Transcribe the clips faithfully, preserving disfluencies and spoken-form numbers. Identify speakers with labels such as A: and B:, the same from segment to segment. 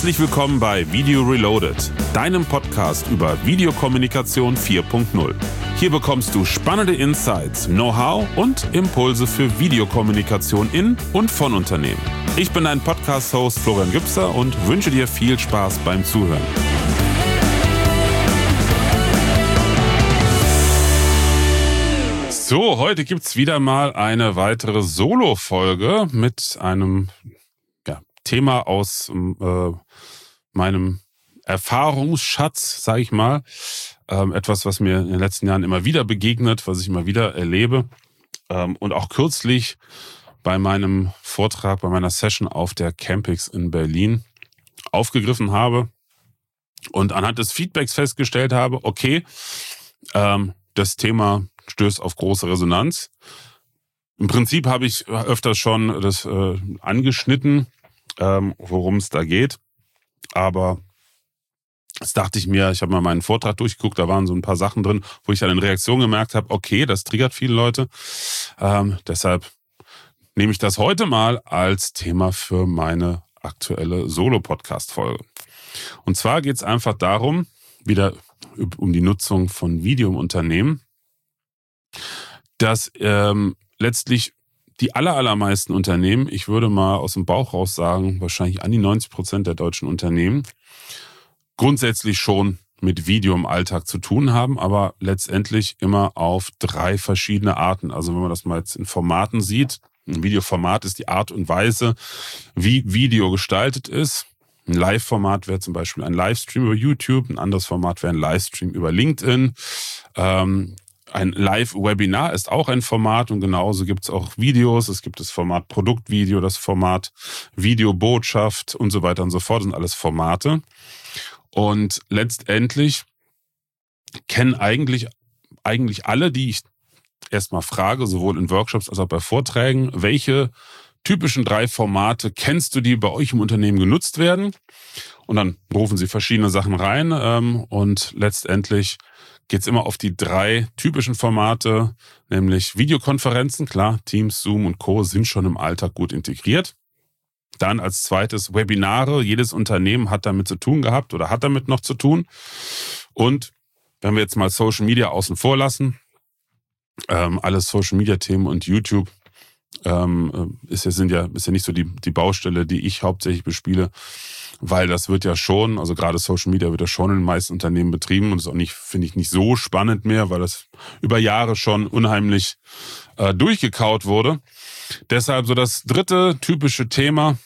A: Herzlich willkommen bei Video Reloaded, deinem Podcast über Videokommunikation vier Punkt null. Hier bekommst du spannende Insights, Know-how und Impulse für Videokommunikation in und von Unternehmen. Ich bin dein Podcast-Host Florian Gübser und wünsche dir viel Spaß beim Zuhören. So, heute gibt's wieder mal eine weitere Solo-Folge mit einem ja, Thema aus äh, meinem Erfahrungsschatz, sage ich mal. Ähm, etwas, was mir in den letzten Jahren immer wieder begegnet, was ich immer wieder erlebe. Ähm, und auch kürzlich bei meinem Vortrag, bei meiner Session auf der Campix in Berlin aufgegriffen habe und anhand des Feedbacks festgestellt habe, okay, ähm, das Thema stößt auf große Resonanz. Im Prinzip habe ich öfters schon das äh, angeschnitten, ähm, worum es da geht. Aber das dachte ich mir, ich habe mal meinen Vortrag durchgeguckt, da waren so ein paar Sachen drin, wo ich dann in Reaktion gemerkt habe, okay, das triggert viele Leute. Ähm, deshalb nehme ich das heute mal als Thema für meine aktuelle Solo-Podcast-Folge. Und zwar geht es einfach darum, wieder um die Nutzung von Video im Unternehmen, dass ähm, letztlich die aller, allermeisten Unternehmen, ich würde mal aus dem Bauch raus sagen, wahrscheinlich an die neunzig Prozent der deutschen Unternehmen, grundsätzlich schon mit Video im Alltag zu tun haben, aber letztendlich immer auf drei verschiedene Arten. Also wenn man das mal jetzt in Formaten sieht, ein Videoformat ist die Art und Weise, wie Video gestaltet ist. Ein Live-Format wäre zum Beispiel ein Livestream über YouTube, ein anderes Format wäre ein Livestream über LinkedIn. Ähm, Ein Live-Webinar ist auch ein Format und genauso gibt es auch Videos. Es gibt das Format Produktvideo, das Format Videobotschaft und so weiter und so fort. Das sind alles Formate. Und letztendlich kennen eigentlich, eigentlich alle, die ich erstmal frage, sowohl in Workshops als auch bei Vorträgen, welche typischen drei Formate kennst du, die bei euch im Unternehmen genutzt werden? Und dann rufen sie verschiedene Sachen rein ähm, und letztendlich geht es immer auf die drei typischen Formate, nämlich Videokonferenzen. Klar, Teams, Zoom und Co. sind schon im Alltag gut integriert. Dann als zweites Webinare. Jedes Unternehmen hat damit zu tun gehabt oder hat damit noch zu tun. Und wenn wir jetzt mal Social Media außen vor lassen, ähm, alle Social Media Themen und YouTube ähm, ist ja, sind ja, ist ja nicht so die, die Baustelle, die ich hauptsächlich bespiele. Weil das wird ja schon, also gerade Social Media wird ja schon in den meisten Unternehmen betrieben und ist auch nicht, finde ich, nicht so spannend mehr, weil das über Jahre schon unheimlich äh, durchgekaut wurde. Deshalb so das dritte typische Thema,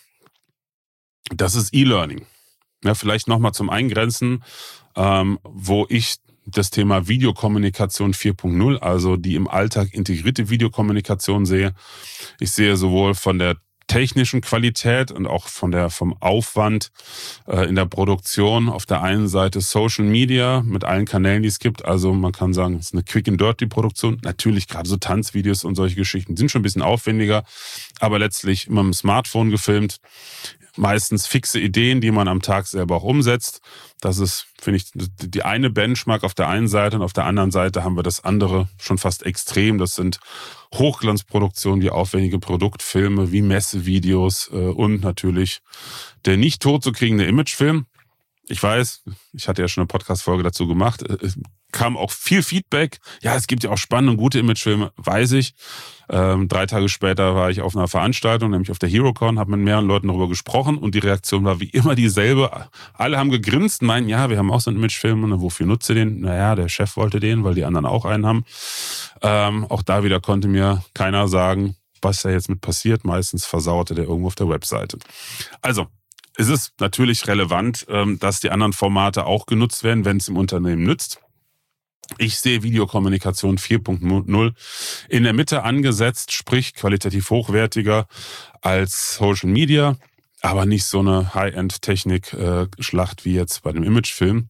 A: das ist E-Learning. Ja, vielleicht nochmal zum Eingrenzen, ähm, wo ich das Thema Videokommunikation vier Punkt null, also die im Alltag integrierte Videokommunikation sehe. Ich sehe sowohl von der technischen Qualität und auch von der vom Aufwand äh, in der Produktion auf der einen Seite Social Media mit allen Kanälen, die es gibt. Also man kann sagen, es ist eine Quick and Dirty Produktion. Natürlich gerade so Tanzvideos und solche Geschichten sind schon ein bisschen aufwendiger, aber letztlich immer mit dem Smartphone gefilmt. Meistens fixe Ideen, die man am Tag selber auch umsetzt. Das ist, finde ich, die eine Benchmark auf der einen Seite und auf der anderen Seite haben wir das andere schon fast extrem. Das sind Hochglanzproduktionen wie aufwendige Produktfilme, wie Messevideos äh, und natürlich der nicht tot zu kriegende Imagefilm. Ich weiß, ich hatte ja schon eine Podcast-Folge dazu gemacht, es kam auch viel Feedback. Ja, es gibt ja auch spannende und gute Imagefilme, weiß ich. Ähm, drei Tage später war ich auf einer Veranstaltung, nämlich auf der HeroCon, habe mit mehreren Leuten darüber gesprochen und die Reaktion war wie immer dieselbe. Alle haben gegrinst und meinten, ja, wir haben auch so einen Imagefilm und wofür nutzt ihr den? Naja, der Chef wollte den, weil die anderen auch einen haben. Ähm, auch da wieder konnte mir keiner sagen, was da jetzt mit passiert. Meistens versauerte der irgendwo auf der Webseite. Also, es ist natürlich relevant, dass die anderen Formate auch genutzt werden, wenn es im Unternehmen nützt. Ich sehe Videokommunikation vier Punkt null in der Mitte angesetzt, sprich qualitativ hochwertiger als Social Media, aber nicht so eine High-End-Technik-Schlacht wie jetzt bei dem Imagefilm.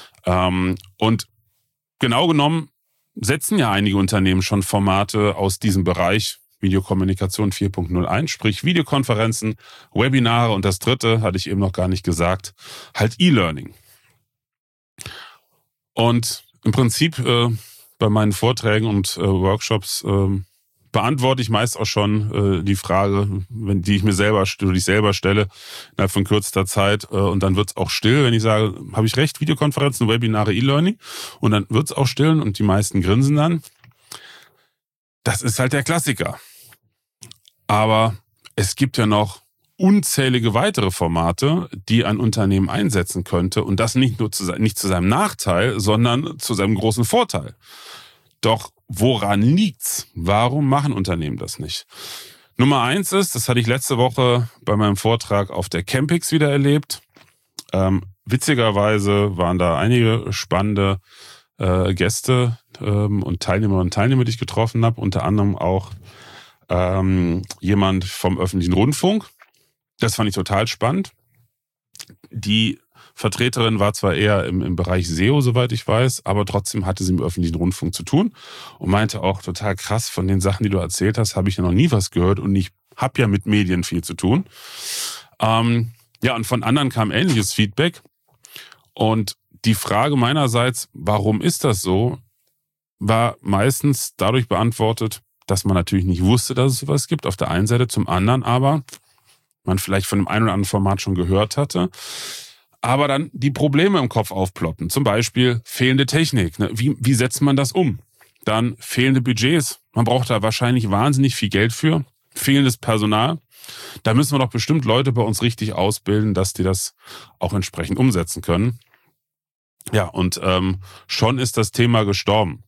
A: Und genau genommen setzen ja einige Unternehmen schon Formate aus diesem Bereich Videokommunikation vier Punkt null ein, sprich Videokonferenzen, Webinare und das dritte, hatte ich eben noch gar nicht gesagt, halt E-Learning. Und im Prinzip äh, bei meinen Vorträgen und äh, Workshops äh, beantworte ich meist auch schon äh, die Frage, wenn die ich mir selber, die ich selber stelle, innerhalb von kürzester Zeit. Äh, und dann wird es auch still, wenn ich sage, habe ich recht, Videokonferenzen, Webinare, E-Learning. Und dann wird es auch still und die meisten grinsen dann. Das ist halt der Klassiker. Aber es gibt ja noch unzählige weitere Formate, die ein Unternehmen einsetzen könnte. Und das nicht nur zu, nicht zu seinem Nachteil, sondern zu seinem großen Vorteil. Doch woran liegt's? Warum machen Unternehmen das nicht? Nummer eins ist, das hatte ich letzte Woche bei meinem Vortrag auf der Campix wieder erlebt. Ähm, witzigerweise waren da einige spannende äh, Gäste ähm, und Teilnehmerinnen und Teilnehmer, die ich getroffen habe. Unter anderem auch ähm, jemand vom öffentlichen Rundfunk. Das fand ich total spannend. Die Vertreterin war zwar eher im, im Bereich S E O, soweit ich weiß, aber trotzdem hatte sie im öffentlichen Rundfunk zu tun und meinte auch total krass, von den Sachen, die du erzählt hast, habe ich ja noch nie was gehört und ich habe ja mit Medien viel zu tun. Ähm, ja, und von anderen kam ähnliches Feedback. Und die Frage meinerseits, warum ist das so, war meistens dadurch beantwortet, dass man natürlich nicht wusste, dass es sowas gibt, auf der einen Seite, zum anderen aber man vielleicht von dem einen oder anderen Format schon gehört hatte, aber dann die Probleme im Kopf aufploppen. Zum Beispiel fehlende Technik. Ne? Wie, wie setzt man das um? Dann fehlende Budgets. Man braucht da wahrscheinlich wahnsinnig viel Geld für. Fehlendes Personal. Da müssen wir doch bestimmt Leute bei uns richtig ausbilden, dass die das auch entsprechend umsetzen können. Ja, und ähm, schon ist das Thema gestorben.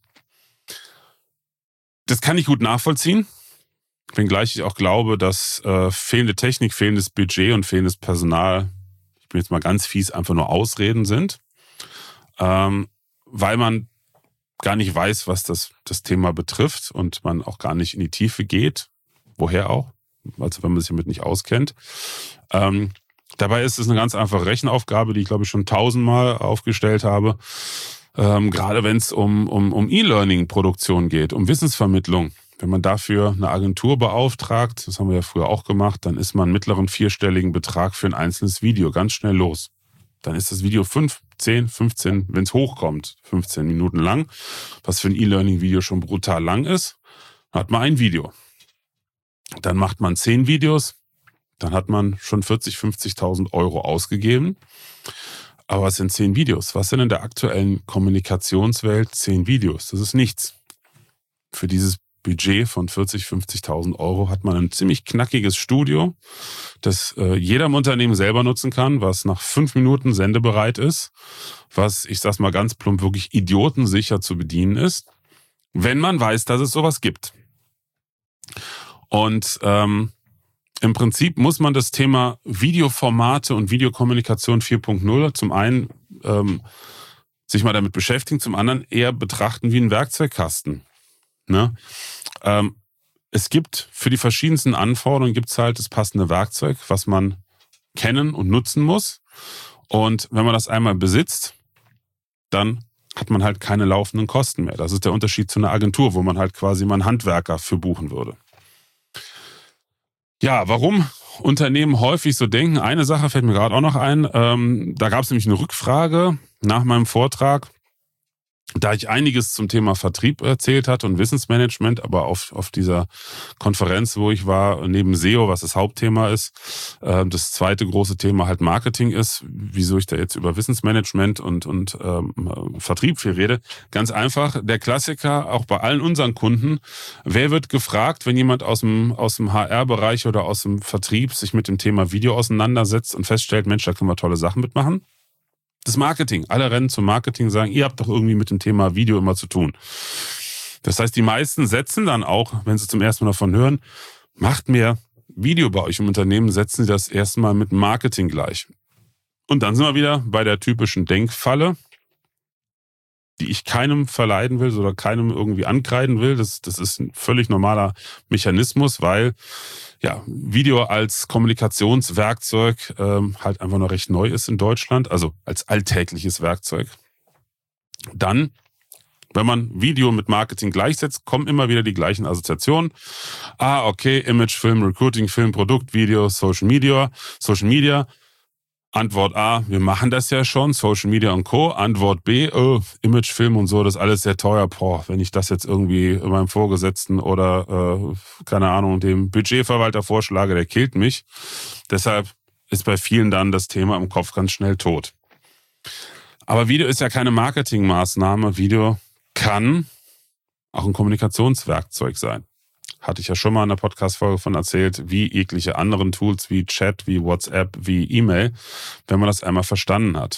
A: Das kann ich gut nachvollziehen. Wenngleich ich auch glaube, dass äh, fehlende Technik, fehlendes Budget und fehlendes Personal, ich bin jetzt mal ganz fies, einfach nur Ausreden sind, ähm, weil man gar nicht weiß, was das, das Thema betrifft und man auch gar nicht in die Tiefe geht. Woher auch? Also wenn man sich damit nicht auskennt. Ähm, dabei ist es eine ganz einfache Rechenaufgabe, die ich glaube ich schon tausendmal aufgestellt habe. Ähm, gerade wenn es um, um, um E-Learning-Produktion geht, um Wissensvermittlung. Wenn man dafür eine Agentur beauftragt, das haben wir ja früher auch gemacht, dann ist man einen mittleren vierstelligen Betrag für ein einzelnes Video ganz schnell los. Dann ist das Video fünf, zehn, fünfzehn, wenn es hochkommt, fünfzehn Minuten lang, was für ein E-Learning-Video schon brutal lang ist. Dann hat man ein Video. Dann macht man zehn Videos, dann hat man schon vierzig, fünfzigtausend Euro ausgegeben. Aber was sind zehn Videos? Was sind in der aktuellen Kommunikationswelt zehn Videos? Das ist nichts. Für dieses Budget von vierzig, fünfzigtausend Euro hat man ein ziemlich knackiges Studio, das äh, jeder im Unternehmen selber nutzen kann, was nach fünf Minuten sendebereit ist, was, ich sag's mal ganz plump, wirklich idiotensicher zu bedienen ist, wenn man weiß, dass es sowas gibt. Und ähm, im Prinzip muss man das Thema Videoformate und Videokommunikation vier Punkt null zum einen ähm, sich mal damit beschäftigen, zum anderen eher betrachten wie ein Werkzeugkasten. Ne? Ähm, es gibt für die verschiedensten Anforderungen gibt's halt das passende Werkzeug, was man kennen und nutzen muss. Und wenn man das einmal besitzt, dann hat man halt keine laufenden Kosten mehr. Das ist der Unterschied zu einer Agentur, wo man halt quasi mal einen Handwerker für buchen würde. Ja, warum Unternehmen häufig so denken? Eine Sache fällt mir gerade auch noch ein. Ähm, da gab es nämlich eine Rückfrage nach meinem Vortrag, da ich einiges zum Thema Vertrieb erzählt hatte und Wissensmanagement, aber auf, auf dieser Konferenz, wo ich war, neben S E O, was das Hauptthema ist, äh, das zweite große Thema halt Marketing ist, wieso ich da jetzt über Wissensmanagement und, und ähm, Vertrieb viel rede. Ganz einfach, der Klassiker, auch bei allen unseren Kunden, wer wird gefragt, wenn jemand aus dem, aus dem H R-Bereich oder aus dem Vertrieb sich mit dem Thema Video auseinandersetzt und feststellt, Mensch, da können wir tolle Sachen mitmachen? Das Marketing. Alle rennen zum Marketing und sagen, ihr habt doch irgendwie mit dem Thema Video immer zu tun. Das heißt, die meisten setzen dann auch, wenn sie zum ersten Mal davon hören, macht mehr Video bei euch im Unternehmen, setzen sie das erstmal mit Marketing gleich. Und dann sind wir wieder bei der typischen Denkfalle, die ich keinem verleiden will oder keinem irgendwie ankreiden will. Das, das ist ein völlig normaler Mechanismus, weil ja Video als Kommunikationswerkzeug ähm, halt einfach noch recht neu ist in Deutschland, also als alltägliches Werkzeug. Dann, wenn man Video mit Marketing gleichsetzt, kommen immer wieder die gleichen Assoziationen. Ah, okay, Image, Film, Recruiting, Film, Produkt, Video, Social Media, Social Media. Antwort A, wir machen das ja schon, Social Media und Co. Antwort B, oh, Imagefilm und so, das ist alles sehr teuer. Boah, wenn ich das jetzt irgendwie meinem Vorgesetzten oder, äh, keine Ahnung, dem Budgetverwalter vorschlage, der killt mich. Deshalb ist bei vielen dann das Thema im Kopf ganz schnell tot. Aber Video ist ja keine Marketingmaßnahme. Video kann auch ein Kommunikationswerkzeug sein. Hatte ich ja schon mal in der Podcast-Folge von erzählt, wie jegliche anderen Tools wie Chat, wie WhatsApp, wie E-Mail, wenn man das einmal verstanden hat.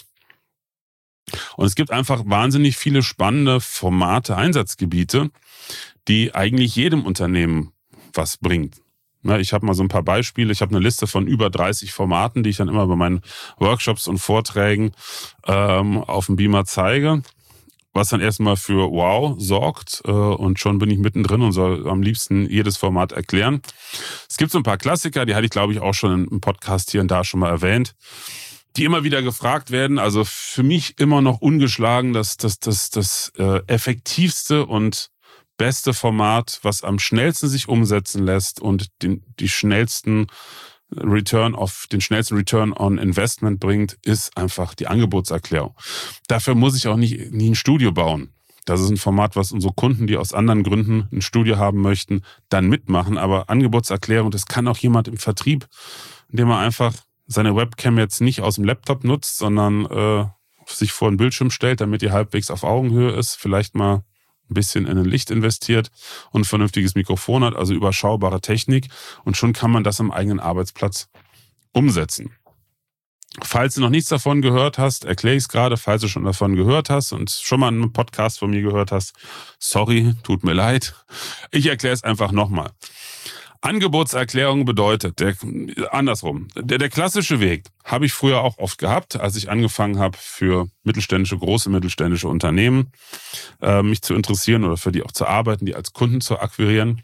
A: Und es gibt einfach wahnsinnig viele spannende Formate, Einsatzgebiete, die eigentlich jedem Unternehmen was bringt. Ich habe mal so ein paar Beispiele. Ich habe eine Liste von über dreißig Formaten, die ich dann immer bei meinen Workshops und Vorträgen ähm, auf dem Beamer zeige. Was dann erstmal für Wow sorgt äh, und schon bin ich mittendrin und soll am liebsten jedes Format erklären. Es gibt so ein paar Klassiker, die hatte ich glaube ich auch schon im Podcast hier und da schon mal erwähnt, die immer wieder gefragt werden. Also für mich immer noch ungeschlagen das, das, das, das äh, effektivste und beste Format, was am schnellsten sich umsetzen lässt und den, die schnellsten Return auf den schnellsten Return on Investment bringt, ist einfach die Angebotserklärung. Dafür muss ich auch nicht nie ein Studio bauen. Das ist ein Format, was unsere Kunden, die aus anderen Gründen ein Studio haben möchten, dann mitmachen. Aber Angebotserklärung, das kann auch jemand im Vertrieb, indem er einfach seine Webcam jetzt nicht aus dem Laptop nutzt, sondern äh, sich vor einen Bildschirm stellt, damit die halbwegs auf Augenhöhe ist, vielleicht mal ein bisschen in ein Licht investiert und ein vernünftiges Mikrofon hat, also überschaubare Technik und schon kann man das am eigenen Arbeitsplatz umsetzen. Falls du noch nichts davon gehört hast, erkläre ich es gerade, falls du schon davon gehört hast und schon mal einen Podcast von mir gehört hast, sorry, tut mir leid, ich erkläre es einfach nochmal. Angebotserklärung bedeutet, der, andersrum, der, der klassische Weg habe ich früher auch oft gehabt, als ich angefangen habe für mittelständische, große mittelständische Unternehmen äh, mich zu interessieren oder für die auch zu arbeiten, die als Kunden zu akquirieren.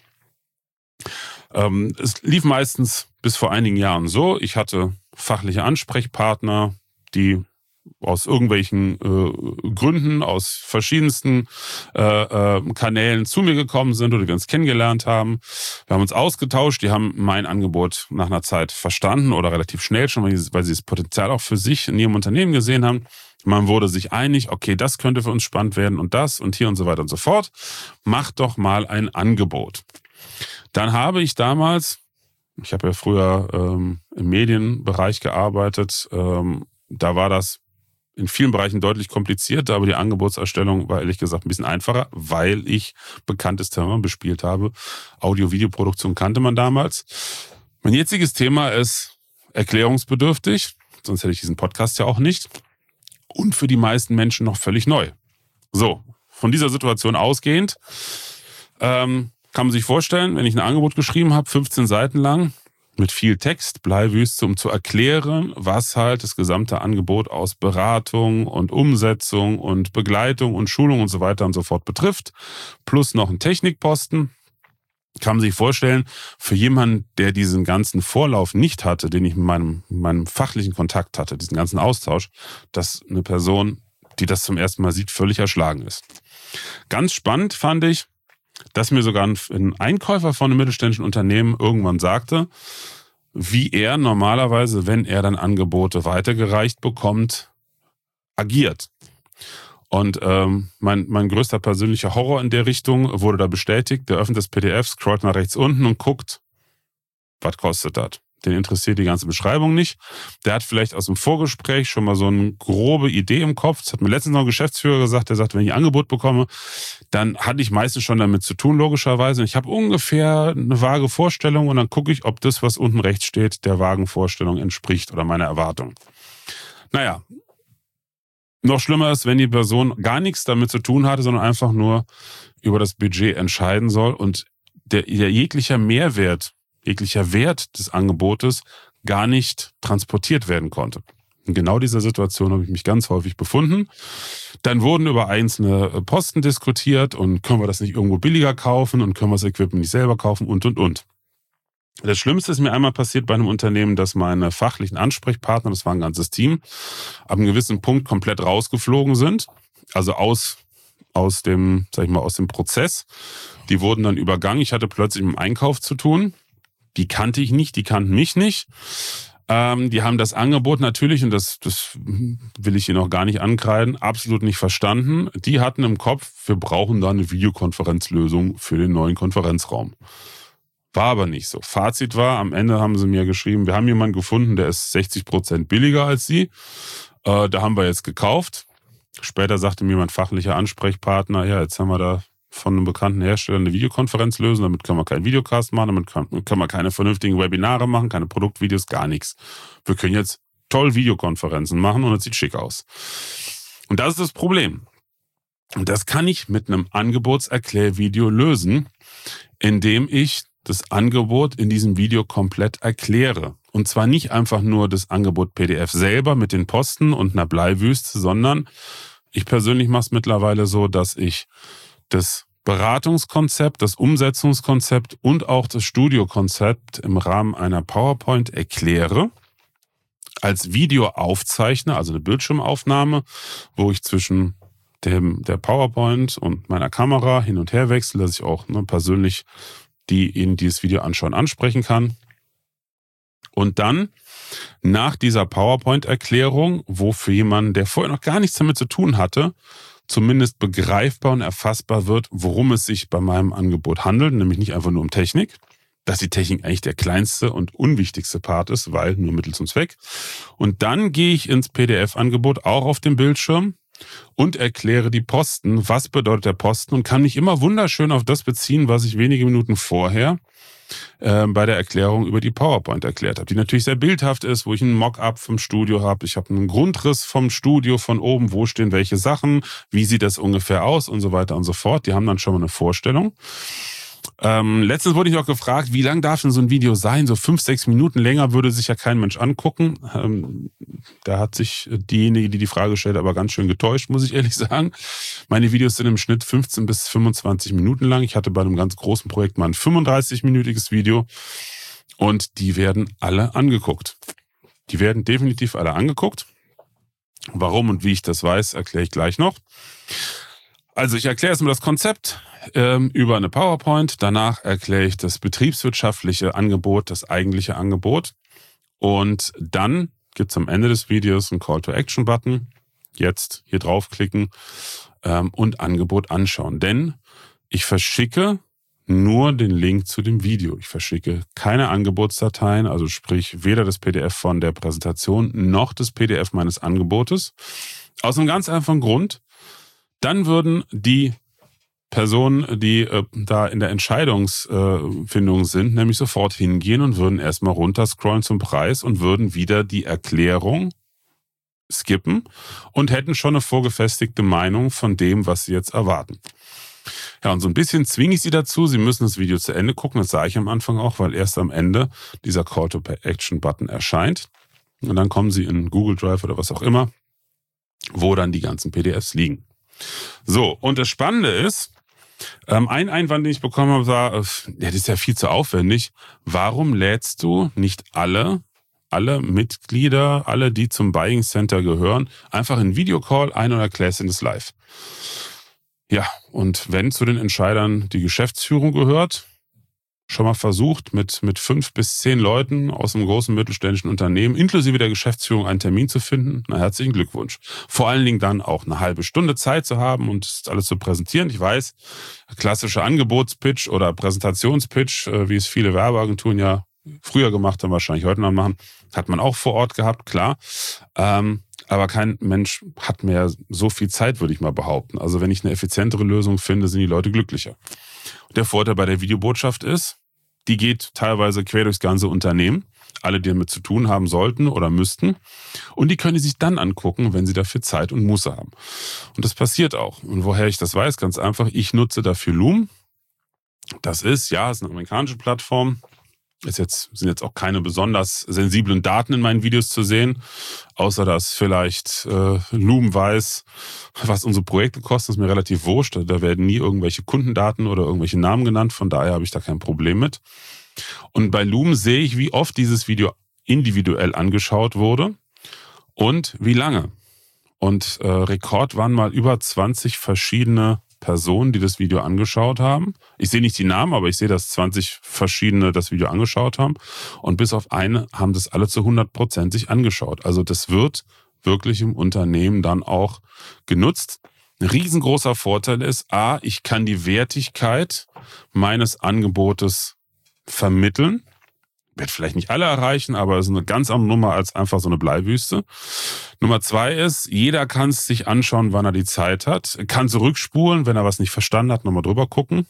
A: Ähm, es lief meistens bis vor einigen Jahren so, ich hatte fachliche Ansprechpartner, die aus irgendwelchen äh, Gründen, aus verschiedensten äh, äh, Kanälen zu mir gekommen sind oder wir uns kennengelernt haben. Wir haben uns ausgetauscht, die haben mein Angebot nach einer Zeit verstanden oder relativ schnell schon, weil sie, weil sie das Potenzial auch für sich in ihrem Unternehmen gesehen haben. Man wurde sich einig, okay, das könnte für uns spannend werden und das und hier und so weiter und so fort. Macht doch mal ein Angebot. Dann habe ich damals, ich habe ja früher ähm, im Medienbereich gearbeitet, ähm, da war das in vielen Bereichen deutlich komplizierter, aber die Angebotserstellung war ehrlich gesagt ein bisschen einfacher, weil ich bekanntes Thema bespielt habe. Audio-Video-Produktion kannte man damals. Mein jetziges Thema ist erklärungsbedürftig, sonst hätte ich diesen Podcast ja auch nicht. Und für die meisten Menschen noch völlig neu. So, von dieser Situation ausgehend ähm, kann man sich vorstellen, wenn ich ein Angebot geschrieben habe, fünfzehn Seiten lang, mit viel Text, Bleiwüste, um zu erklären, was halt das gesamte Angebot aus Beratung und Umsetzung und Begleitung und Schulung und so weiter und so fort betrifft, plus noch ein Technikposten, kann man sich vorstellen, für jemanden, der diesen ganzen Vorlauf nicht hatte, den ich mit meinem, meinem fachlichen Kontakt hatte, diesen ganzen Austausch, dass eine Person, die das zum ersten Mal sieht, völlig erschlagen ist. Ganz spannend fand ich, dass mir sogar ein Einkäufer von einem mittelständischen Unternehmen irgendwann sagte, wie er normalerweise, wenn er dann Angebote weitergereicht bekommt, agiert. Und ähm, mein, mein größter persönlicher Horror in der Richtung wurde da bestätigt. Der öffnet das P D F, scrollt nach rechts unten und guckt, was kostet das? Den interessiert die ganze Beschreibung nicht. Der hat vielleicht aus dem Vorgespräch schon mal so eine grobe Idee im Kopf. Das hat mir letztens noch ein Geschäftsführer gesagt, der sagt, wenn ich ein Angebot bekomme, dann hatte ich meistens schon damit zu tun, logischerweise. Ich habe ungefähr eine vage Vorstellung und dann gucke ich, ob das, was unten rechts steht, der vagen Vorstellung entspricht oder meiner Erwartung. Naja, noch schlimmer ist, wenn die Person gar nichts damit zu tun hatte, sondern einfach nur über das Budget entscheiden soll und der, der jeglicher Mehrwert, jeglicher Wert des Angebotes gar nicht transportiert werden konnte. In genau dieser Situation habe ich mich ganz häufig befunden. Dann wurden über einzelne Posten diskutiert und können wir das nicht irgendwo billiger kaufen und können wir das Equipment nicht selber kaufen und, und, und. Das Schlimmste ist mir einmal passiert bei einem Unternehmen, dass meine fachlichen Ansprechpartner, das war ein ganzes Team, ab einem gewissen Punkt komplett rausgeflogen sind. Also aus, aus dem, sag ich mal, aus dem Prozess. Die wurden dann übergangen. Ich hatte plötzlich mit dem Einkauf zu tun. Die kannte ich nicht, die kannten mich nicht. Ähm, die haben das Angebot natürlich, und das, das will ich Ihnen auch gar nicht ankreiden, absolut nicht verstanden. Die hatten im Kopf, wir brauchen da eine Videokonferenzlösung für den neuen Konferenzraum. War aber nicht so. Fazit war, am Ende haben sie mir geschrieben, wir haben jemanden gefunden, der ist sechzig Prozent billiger als Sie. Äh, da haben wir jetzt gekauft. Später sagte mir mein fachlicher Ansprechpartner, ja, jetzt haben wir da von einem bekannten Hersteller eine Videokonferenz lösen, damit können wir keinen Videocast machen, damit können, können wir keine vernünftigen Webinare machen, keine Produktvideos, gar nichts. Wir können jetzt toll Videokonferenzen machen und es sieht schick aus. Und das ist das Problem. Und das kann ich mit einem Angebotserklärvideo lösen, indem ich das Angebot in diesem Video komplett erkläre. Und zwar nicht einfach nur das Angebot P D F selber mit den Posten und einer Bleiwüste, sondern ich persönlich mache es mittlerweile so, dass ich das Beratungskonzept, das Umsetzungskonzept und auch das Studiokonzept im Rahmen einer PowerPoint erkläre, als Video aufzeichne, also eine Bildschirmaufnahme, wo ich zwischen dem, der PowerPoint und meiner Kamera hin und her wechsle, dass ich auch ne, persönlich die in dieses Video anschauen, ansprechen kann. Und dann nach dieser PowerPoint-Erklärung, wo für jemanden, der vorher noch gar nichts damit zu tun hatte, zumindest begreifbar und erfassbar wird, worum es sich bei meinem Angebot handelt, nämlich nicht einfach nur um Technik, dass die Technik eigentlich der kleinste und unwichtigste Part ist, weil nur Mittel zum Zweck. Und dann gehe ich ins P D F-Angebot auch auf dem Bildschirm und erkläre die Posten, was bedeutet der Posten, und kann mich immer wunderschön auf das beziehen, was ich wenige Minuten vorher äh, bei der Erklärung über die PowerPoint erklärt habe, die natürlich sehr bildhaft ist, wo ich einen Mock-up vom Studio habe. Ich habe einen Grundriss vom Studio von oben, wo stehen welche Sachen, wie sieht das ungefähr aus und so weiter und so fort. Die haben dann schon mal eine Vorstellung. Ähm, letztens wurde ich auch gefragt, wie lang darf denn so ein Video sein? So fünf, sechs Minuten länger würde sich ja kein Mensch angucken. Ähm, da hat sich diejenige, die die Frage stellt, aber ganz schön getäuscht, muss ich ehrlich sagen. Meine Videos sind im Schnitt fünfzehn bis fünfundzwanzig Minuten lang. Ich hatte bei einem ganz großen Projekt mal ein fünfunddreißig-minütiges Video und die werden alle angeguckt. Die werden definitiv alle angeguckt. Warum und wie ich das weiß, erkläre ich gleich noch. Also ich erkläre erstmal das Konzept ähm, über eine PowerPoint. Danach erkläre ich das betriebswirtschaftliche Angebot, das eigentliche Angebot. Und dann gibt es am Ende des Videos einen Call-to-Action-Button. Jetzt hier draufklicken ähm, und Angebot anschauen. Denn ich verschicke nur den Link zu dem Video. Ich verschicke keine Angebotsdateien, also sprich weder das P D F von der Präsentation noch das P D F meines Angebotes. Aus einem ganz einfachen Grund. Dann würden die Personen, die äh, da in der Entscheidungsfindung äh, sind, nämlich sofort hingehen und würden erstmal runterscrollen zum Preis und würden wieder die Erklärung skippen und hätten schon eine vorgefestigte Meinung von dem, was sie jetzt erwarten. Ja, und so ein bisschen zwinge ich sie dazu, sie müssen das Video zu Ende gucken, das sage ich am Anfang auch, weil erst am Ende dieser Call-to-Action-Button erscheint. Und dann kommen sie in Google Drive oder was auch immer, wo dann die ganzen P D Fs liegen. So, und das Spannende ist, ähm, ein Einwand, den ich bekommen habe, war, äh, ja, das ist ja viel zu aufwendig. Warum lädst du nicht alle, alle Mitglieder, alle, die zum Buying Center gehören, einfach in Videocall ein und erklärst ihnen das live? Ja, und wenn zu den Entscheidern die Geschäftsführung gehört, schon mal versucht, mit, mit fünf bis zehn Leuten aus einem großen mittelständischen Unternehmen, inklusive der Geschäftsführung, einen Termin zu finden, na, herzlichen Glückwunsch. Vor allen Dingen dann auch eine halbe Stunde Zeit zu haben und das alles zu präsentieren. Ich weiß, klassischer Angebotspitch oder Präsentationspitch, wie es viele Werbeagenturen ja früher gemacht haben, wahrscheinlich heute noch machen, hat man auch vor Ort gehabt, klar. Ähm, aber kein Mensch hat mehr so viel Zeit, würde ich mal behaupten. Also wenn ich eine effizientere Lösung finde, sind die Leute glücklicher. Der Vorteil bei der Videobotschaft ist, die geht teilweise quer durchs ganze Unternehmen. Alle, die damit zu tun haben sollten oder müssten. Und die können die sich dann angucken, wenn sie dafür Zeit und Muße haben. Und das passiert auch. Und woher ich das weiß, ganz einfach, ich nutze dafür Loom. Das ist, ja, ist eine amerikanische Plattform. Ist jetzt, sind jetzt auch keine besonders sensiblen Daten in meinen Videos zu sehen, außer dass vielleicht äh, Loom weiß, was unsere Projekte kosten, ist mir relativ wurscht. Da werden nie irgendwelche Kundendaten oder irgendwelche Namen genannt, von daher habe ich da kein Problem mit. Und bei Loom sehe ich, wie oft dieses Video individuell angeschaut wurde und wie lange. Und äh, Rekord waren mal über zwanzig verschiedene Personen, die das Video angeschaut haben. Ich sehe nicht die Namen, aber ich sehe, dass zwanzig verschiedene das Video angeschaut haben. Und bis auf eine haben das alle zu hundert Prozent sich angeschaut. Also das wird wirklich im Unternehmen dann auch genutzt. Ein riesengroßer Vorteil ist, a, ich kann die Wertigkeit meines Angebotes vermitteln. Wird vielleicht nicht alle erreichen, aber es ist eine ganz andere Nummer als einfach so eine Bleiwüste. Nummer zwei ist, jeder kann es sich anschauen, wann er die Zeit hat. Kann zurückspulen, wenn er was nicht verstanden hat, nochmal drüber gucken.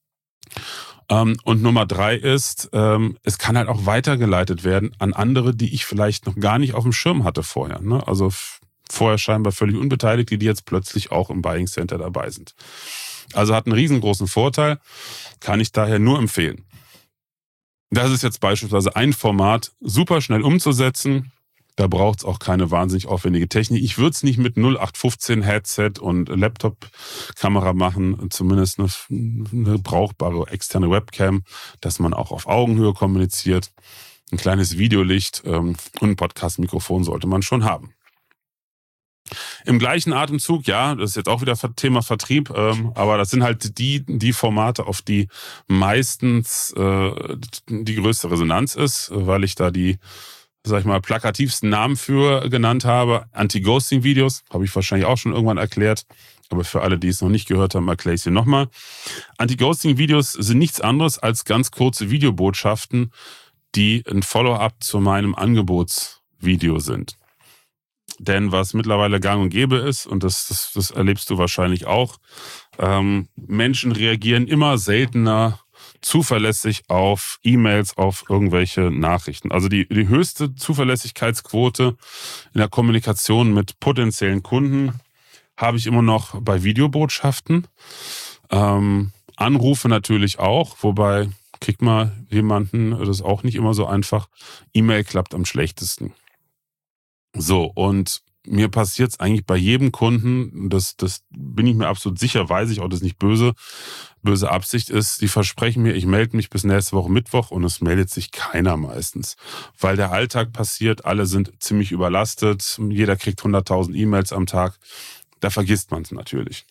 A: Und Nummer drei ist, es kann halt auch weitergeleitet werden an andere, die ich vielleicht noch gar nicht auf dem Schirm hatte vorher. Also vorher scheinbar völlig Unbeteiligte, die jetzt plötzlich auch im Buying Center dabei sind. Also hat einen riesengroßen Vorteil, kann ich daher nur empfehlen. Das ist jetzt beispielsweise ein Format, super schnell umzusetzen. Da braucht es auch keine wahnsinnig aufwendige Technik. Ich würde es nicht mit null acht fünfzehn Headset und Laptop-Kamera machen, zumindest eine, eine brauchbare externe Webcam, dass man auch auf Augenhöhe kommuniziert. Ein kleines Videolicht ähm, und ein Podcast-Mikrofon sollte man schon haben. Im gleichen Atemzug, ja, das ist jetzt auch wieder Thema Vertrieb, ähm, aber das sind halt die die Formate, auf die meistens äh, die größte Resonanz ist, weil ich da die, sag ich mal, plakativsten Namen für genannt habe. Anti-Ghosting-Videos, habe ich wahrscheinlich auch schon irgendwann erklärt, aber für alle, die es noch nicht gehört haben, erkläre ich es hier nochmal. Anti-Ghosting-Videos sind nichts anderes als ganz kurze Videobotschaften, die ein Follow-up zu meinem Angebotsvideo sind. Denn was mittlerweile gang und gäbe ist, und das, das, das erlebst du wahrscheinlich auch, ähm, Menschen reagieren immer seltener zuverlässig auf E-Mails, auf irgendwelche Nachrichten. Also die, die höchste Zuverlässigkeitsquote in der Kommunikation mit potenziellen Kunden habe ich immer noch bei Videobotschaften. Ähm, Anrufe natürlich auch, wobei kriegt man jemanden, das ist auch nicht immer so einfach. E-Mail klappt am schlechtesten. So, und mir passiert es eigentlich bei jedem Kunden, das, das bin ich mir absolut sicher, weiß ich auch, dass es nicht böse, böse Absicht ist. Die versprechen mir, ich melde mich bis nächste Woche Mittwoch und es meldet sich keiner meistens. Weil der Alltag passiert, alle sind ziemlich überlastet, jeder kriegt hunderttausend E-Mails am Tag. Da vergisst man es natürlich.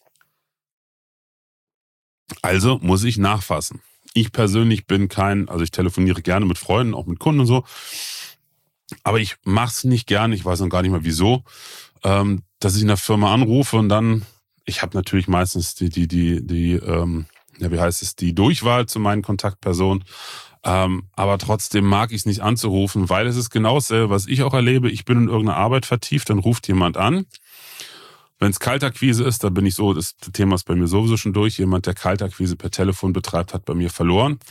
A: Also muss ich nachfassen. Ich persönlich bin kein, also ich telefoniere gerne mit Freunden, auch mit Kunden und so. Aber ich mache es nicht gern, ich weiß noch gar nicht mal wieso, ähm, dass ich in der Firma anrufe und dann, ich habe natürlich meistens die, die, die, die, ähm, ja, wie heißt es, die Durchwahl zu meinen Kontaktpersonen, ähm, aber trotzdem mag ich es nicht anzurufen, weil es ist genau dasselbe, was ich auch erlebe. Ich bin in irgendeiner Arbeit vertieft, dann ruft jemand an. Wenn es Kaltakquise ist, dann bin ich so, das Thema ist bei mir sowieso schon durch. Jemand, der Kaltakquise per Telefon betreibt, hat bei mir verloren.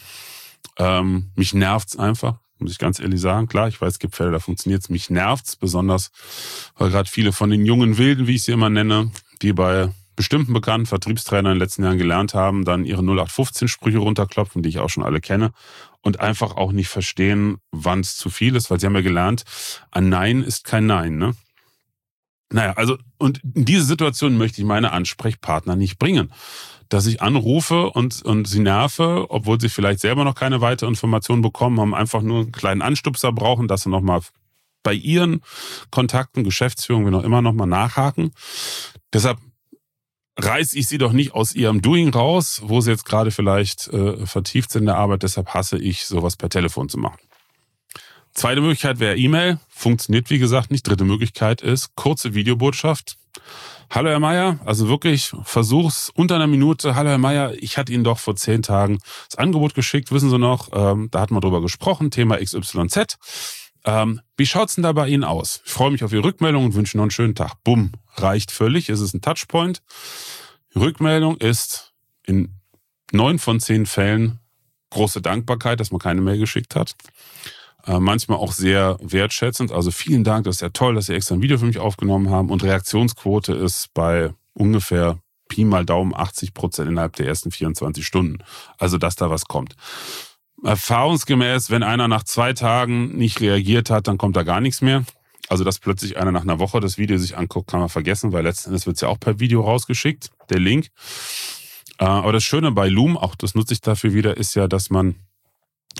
A: Ähm, mich nervt's einfach. Muss ich ganz ehrlich sagen. Klar, ich weiß, es gibt Fälle, da funktioniert es. Mich nervt's besonders, weil gerade viele von den jungen Wilden, wie ich sie immer nenne, die bei bestimmten bekannten Vertriebstrainern in den letzten Jahren gelernt haben, dann ihre null acht fünfzehn Sprüche runterklopfen, die ich auch schon alle kenne, und einfach auch nicht verstehen, wann es zu viel ist, weil sie haben ja gelernt, ein Nein ist kein Nein, ne? Naja, also, und in diese Situation möchte ich meine Ansprechpartner nicht bringen. Dass ich anrufe und, und sie nerve, obwohl sie vielleicht selber noch keine weitere Information bekommen haben, einfach nur einen kleinen Anstupser brauchen, dass sie nochmal bei ihren Kontakten, Geschäftsführung, wie noch immer, nochmal nachhaken. Deshalb reiße ich sie doch nicht aus ihrem Doing raus, wo sie jetzt gerade vielleicht äh, vertieft sind in der Arbeit. Deshalb hasse ich, sowas per Telefon zu machen. Zweite Möglichkeit wäre E-Mail. Funktioniert, wie gesagt, nicht. Dritte Möglichkeit ist kurze Videobotschaft. Hallo Herr Meier, also wirklich, versuch's unter einer Minute. Hallo Herr Meier, ich hatte Ihnen doch vor zehn Tagen das Angebot geschickt, wissen Sie noch, ähm, da hatten wir drüber gesprochen, Thema X Y Z. Ähm, wie schaut's denn da bei Ihnen aus? Ich freue mich auf Ihre Rückmeldung und wünsche noch einen schönen Tag. Bumm, reicht völlig, es ist ein Touchpoint. Die Rückmeldung ist in neun von zehn Fällen große Dankbarkeit, dass man keine Mail geschickt hat. Äh, manchmal auch sehr wertschätzend. Also vielen Dank, das ist ja toll, dass Sie extra ein Video für mich aufgenommen haben. Und Reaktionsquote ist bei ungefähr Pi mal Daumen achtzig Prozent innerhalb der ersten vierundzwanzig Stunden. Also, dass da was kommt. Erfahrungsgemäß, wenn einer nach zwei Tagen nicht reagiert hat, dann kommt da gar nichts mehr. Also, dass plötzlich einer nach einer Woche das Video sich anguckt, kann man vergessen, weil letzten Endes wird es ja auch per Video rausgeschickt, der Link. Äh, aber das Schöne bei Loom, auch das nutze ich dafür wieder, ist ja, dass man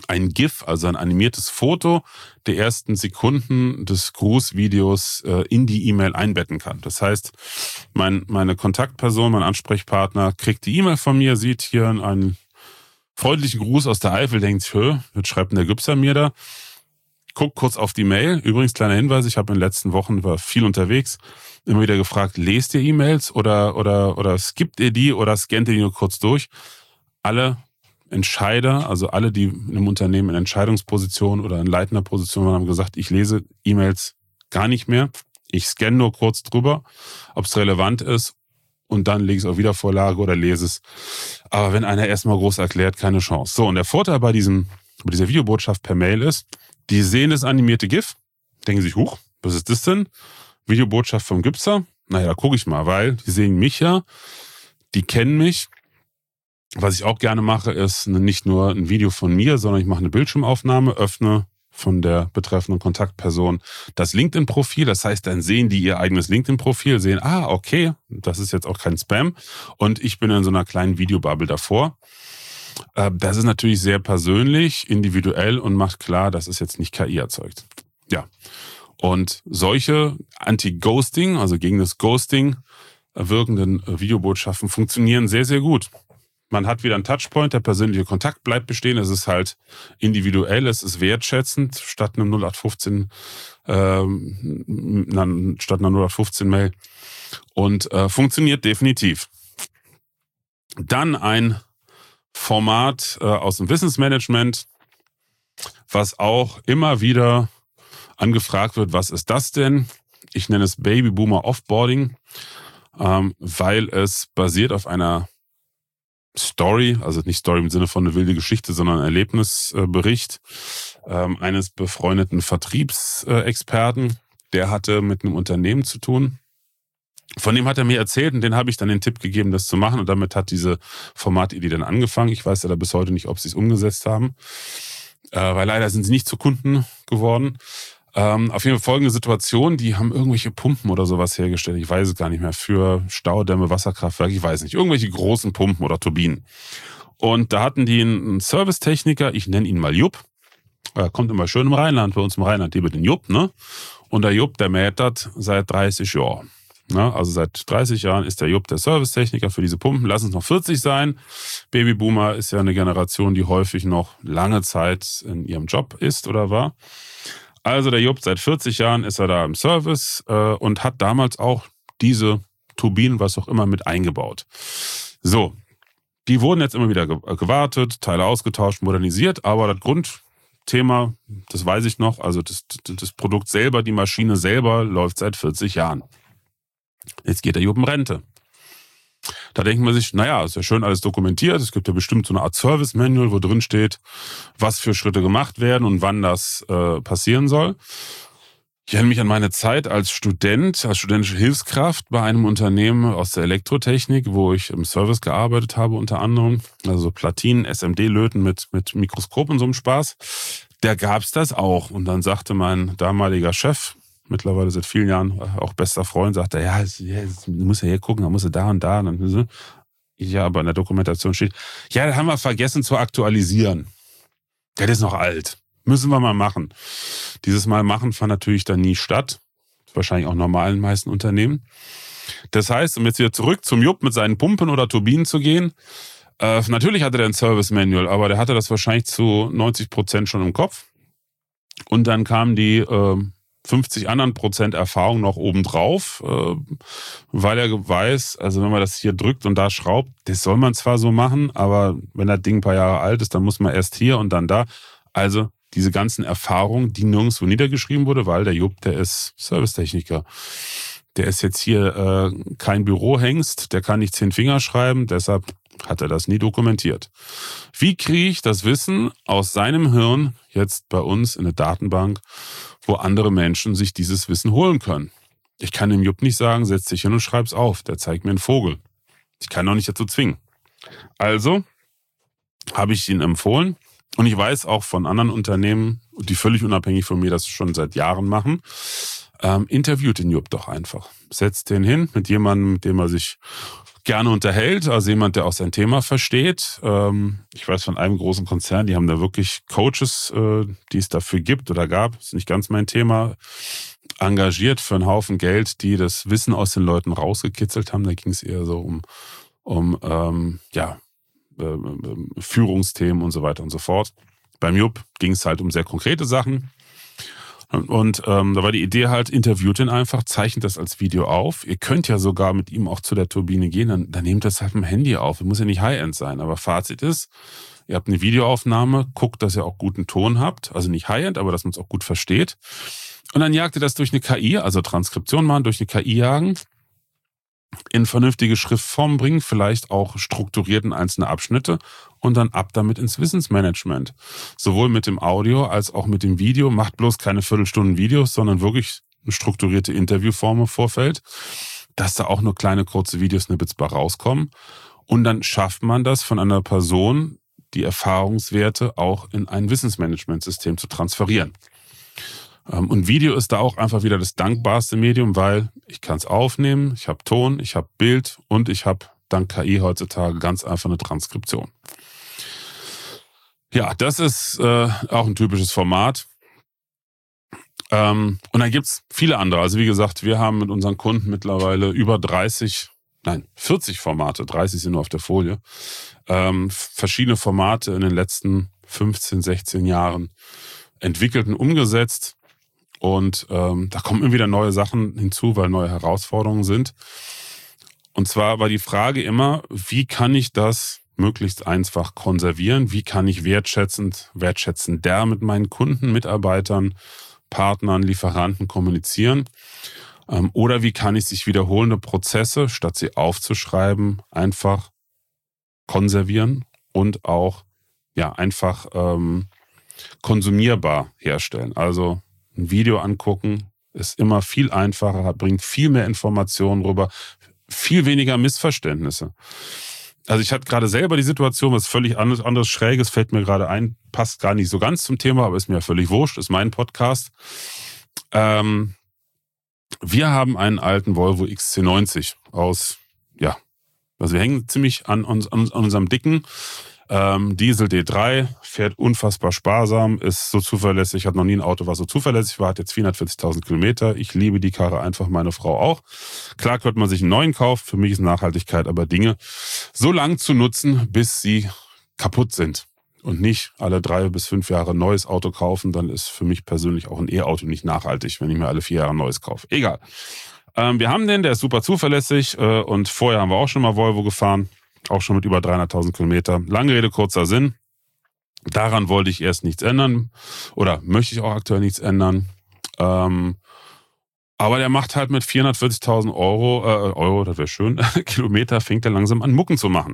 A: ein GIF, also ein animiertes Foto der ersten Sekunden des Grußvideos äh, in die E-Mail einbetten kann. Das heißt, mein, meine Kontaktperson, mein Ansprechpartner kriegt die E-Mail von mir, sieht hier einen freundlichen Gruß aus der Eifel, denkt sich, hö, was schreibt denn der Gübser mir da? Guckt kurz auf die Mail. Übrigens, kleiner Hinweis, ich habe in den letzten Wochen, war viel unterwegs, immer wieder gefragt, lest ihr E-Mails oder, oder, oder skippt ihr die oder scannt ihr die nur kurz durch? Alle Entscheider, also alle, die in einem Unternehmen in Entscheidungsposition oder in leitender Position waren, haben gesagt, ich lese E-Mails gar nicht mehr. Ich scanne nur kurz drüber, ob es relevant ist und dann lege ich es auf Wiedervorlage oder lese es. Aber wenn einer erstmal groß erklärt, keine Chance. So, und der Vorteil bei diesem, bei dieser Videobotschaft per Mail ist, die sehen das animierte GIF, denken sich, huch, was ist das denn? Videobotschaft vom Gübser? Naja, da gucke ich mal, weil die sehen mich ja, die kennen mich. Was ich auch gerne mache, ist nicht nur ein Video von mir, sondern ich mache eine Bildschirmaufnahme, öffne von der betreffenden Kontaktperson das LinkedIn-Profil. Das heißt, dann sehen die ihr eigenes LinkedIn-Profil, sehen, ah, okay, das ist jetzt auch kein Spam. Und ich bin in so einer kleinen Videobubble davor. Das ist natürlich sehr persönlich, individuell und macht klar, das ist jetzt nicht K I erzeugt. Ja. Und solche Anti-Ghosting, also gegen das Ghosting wirkenden Videobotschaften funktionieren sehr, sehr gut. Man hat wieder einen Touchpoint, der persönliche Kontakt bleibt bestehen. Es ist halt individuell, es ist wertschätzend, statt einem null acht fünfzehn, ähm, statt einer null acht fünfzehn Mail. Und äh, funktioniert definitiv. Dann ein Format äh, aus dem Wissensmanagement, was auch immer wieder angefragt wird, was ist das denn? Ich nenne es Babyboomer Offboarding, ähm, weil es basiert auf einer Story, also nicht Story im Sinne von eine wilde Geschichte, sondern ein Erlebnisbericht ähm, eines befreundeten Vertriebsexperten. Der hatte mit einem Unternehmen zu tun. Von dem hat er mir erzählt und den habe ich dann den Tipp gegeben, das zu machen. Und damit hat diese Formatidee dann angefangen. Ich weiß ja da bis heute nicht, ob sie es umgesetzt haben, äh, weil leider sind sie nicht zu Kunden geworden. Ähm, auf jeden Fall folgende Situation, die haben irgendwelche Pumpen oder sowas hergestellt, ich weiß es gar nicht mehr, für Staudämme, Wasserkraftwerke, ich weiß nicht, irgendwelche großen Pumpen oder Turbinen. Und da hatten die einen Servicetechniker, ich nenne ihn mal Jupp, er kommt immer schön im Rheinland, bei uns im Rheinland lebe den Jupp, ne? Und der Jupp, der mäht das seit dreißig Jahren. Ne? Also seit dreißig Jahren ist der Jupp der Servicetechniker für diese Pumpen, lass es noch vierzig sein. Babyboomer ist ja eine Generation, die häufig noch lange Zeit in ihrem Job ist oder war. Also der Jupp, seit vierzig Jahren ist er da im Service äh, und hat damals auch diese Turbinen, was auch immer, mit eingebaut. So, die wurden jetzt immer wieder gewartet, Teile ausgetauscht, modernisiert, aber das Grundthema, das weiß ich noch, also das, das Produkt selber, die Maschine selber läuft seit vierzig Jahren. Jetzt geht der Jupp in Rente. Da denkt man sich, naja, ist ja schön alles dokumentiert. Es gibt ja bestimmt so eine Art Service-Manual, wo drin steht, was für Schritte gemacht werden und wann das äh, passieren soll. Ich erinnere mich an meine Zeit als Student, als studentische Hilfskraft bei einem Unternehmen aus der Elektrotechnik, wo ich im Service gearbeitet habe unter anderem. Also Platinen, S M D-Löten mit, mit Mikroskop und so einem Spaß. Da gab's das auch. Und dann sagte mein damaliger Chef, mittlerweile seit vielen Jahren auch bester Freund, sagt er, ja, du musst ja hier gucken, da musst du da und da. Und dann, ja, aber in der Dokumentation steht, ja, da haben wir vergessen zu aktualisieren. Ja, das ist noch alt. Müssen wir mal machen. Dieses Mal machen fand natürlich dann nie statt. Wahrscheinlich auch normal in den meisten Unternehmen. Das heißt, um jetzt wieder zurück zum Jupp mit seinen Pumpen oder Turbinen zu gehen, äh, natürlich hatte der ein Service-Manual, aber der hatte das wahrscheinlich zu neunzig Prozent schon im Kopf. Und dann kamen die äh, fünfzig anderen Prozent Erfahrung noch obendrauf, äh, weil er weiß, also wenn man das hier drückt und da schraubt, das soll man zwar so machen, aber wenn das Ding ein paar Jahre alt ist, dann muss man erst hier und dann da. Also diese ganzen Erfahrungen, die nirgendwo niedergeschrieben wurde, weil der Jupp, der ist Servicetechniker. Der ist jetzt hier äh, kein Bürohengst, der kann nicht zehn Finger schreiben, deshalb hat er das nie dokumentiert. Wie kriege ich das Wissen aus seinem Hirn jetzt bei uns in eine Datenbank, wo andere Menschen sich dieses Wissen holen können? Ich kann dem Jupp nicht sagen, setz dich hin und schreib's auf, der zeigt mir einen Vogel. Ich kann auch nicht dazu zwingen. Also habe ich ihn empfohlen. Und ich weiß auch von anderen Unternehmen, die völlig unabhängig von mir das schon seit Jahren machen, ähm, interviewt den Jupp doch einfach. Setzt den hin mit jemandem, mit dem er sich gerne unterhält, also jemand, der auch sein Thema versteht. Ähm, ich weiß von einem großen Konzern, die haben da wirklich Coaches, äh, die es dafür gibt oder gab, ist nicht ganz mein Thema, engagiert für einen Haufen Geld, die das Wissen aus den Leuten rausgekitzelt haben. Da ging es eher so um, um ähm, ja, äh, Führungsthemen und so weiter und so fort. Beim Jupp ging es halt um sehr konkrete Sachen. Und, und ähm, da war die Idee halt, interviewt ihn einfach, zeichnet das als Video auf. Ihr könnt ja sogar mit ihm auch zu der Turbine gehen, dann, dann nehmt das halt mit dem Handy auf. Muss ja nicht High-End sein, aber Fazit ist, ihr habt eine Videoaufnahme, guckt, dass ihr auch guten Ton habt, also nicht High-End, aber dass man es auch gut versteht. Und dann jagt ihr das durch eine K I, also Transkription machen, durch eine K I jagen, in vernünftige Schriftform bringen, vielleicht auch strukturiert in einzelne Abschnitte und dann ab damit ins Wissensmanagement. Sowohl mit dem Audio als auch mit dem Video. Macht bloß keine Viertelstunden Videos, sondern wirklich eine strukturierte Interviewform im Vorfeld, dass da auch nur kleine, kurze Videosnippets bei rauskommen. Und dann schafft man das von einer Person, die Erfahrungswerte auch in ein Wissensmanagementsystem zu transferieren. Und Video ist da auch einfach wieder das dankbarste Medium, weil ich kann es aufnehmen, ich habe Ton, ich habe Bild und ich habe dank K I heutzutage ganz einfach eine Transkription. Ja, das ist äh, auch ein typisches Format. Ähm, und dann gibt's viele andere. Also wie gesagt, wir haben mit unseren Kunden mittlerweile über dreißig, nein, vierzig Formate, dreißig sind nur auf der Folie, ähm, verschiedene Formate in den letzten fünfzehn, sechzehn Jahren entwickelt und umgesetzt. Und ähm, da kommen immer wieder neue Sachen hinzu, weil neue Herausforderungen sind. Und zwar war die Frage immer, wie kann ich das möglichst einfach konservieren? Wie kann ich wertschätzend, wertschätzender mit meinen Kunden, Mitarbeitern, Partnern, Lieferanten kommunizieren? Ähm, oder wie kann ich sich wiederholende Prozesse, statt sie aufzuschreiben, einfach konservieren und auch ja einfach ähm, konsumierbar herstellen? Also ein Video angucken ist immer viel einfacher, bringt viel mehr Informationen rüber, viel weniger Missverständnisse. Also ich hatte gerade selber die Situation, was völlig anderes, anderes Schräges, fällt mir gerade ein, passt gar nicht so ganz zum Thema, aber ist mir völlig wurscht, ist mein Podcast. Ähm, wir haben einen alten Volvo X C neunzig aus, ja, also wir hängen ziemlich an, uns, an, an unserem dicken Ähm, Diesel D drei, fährt unfassbar sparsam, ist so zuverlässig, hat noch nie ein Auto, was so zuverlässig war, hat jetzt vierhundertvierzigtausend Kilometer. Ich liebe die Karre einfach, meine Frau auch. Klar könnte man sich einen neuen kaufen, für mich ist Nachhaltigkeit aber Dinge so lang zu nutzen, bis sie kaputt sind. Und nicht alle drei bis fünf Jahre ein neues Auto kaufen, dann ist für mich persönlich auch ein E-Auto nicht nachhaltig, wenn ich mir alle vier Jahre ein neues kaufe. Egal. Ähm, wir haben den, der ist super zuverlässig äh, und vorher haben wir auch schon mal Volvo gefahren. Auch schon mit über dreihunderttausend Kilometer. Lange Rede, kurzer Sinn. Daran wollte ich erst nichts ändern. Oder möchte ich auch aktuell nichts ändern. Ähm, aber der macht halt mit vierhundertvierzigtausend Euro, äh, Euro, das wäre schön, Kilometer, fängt er langsam an Mucken zu machen.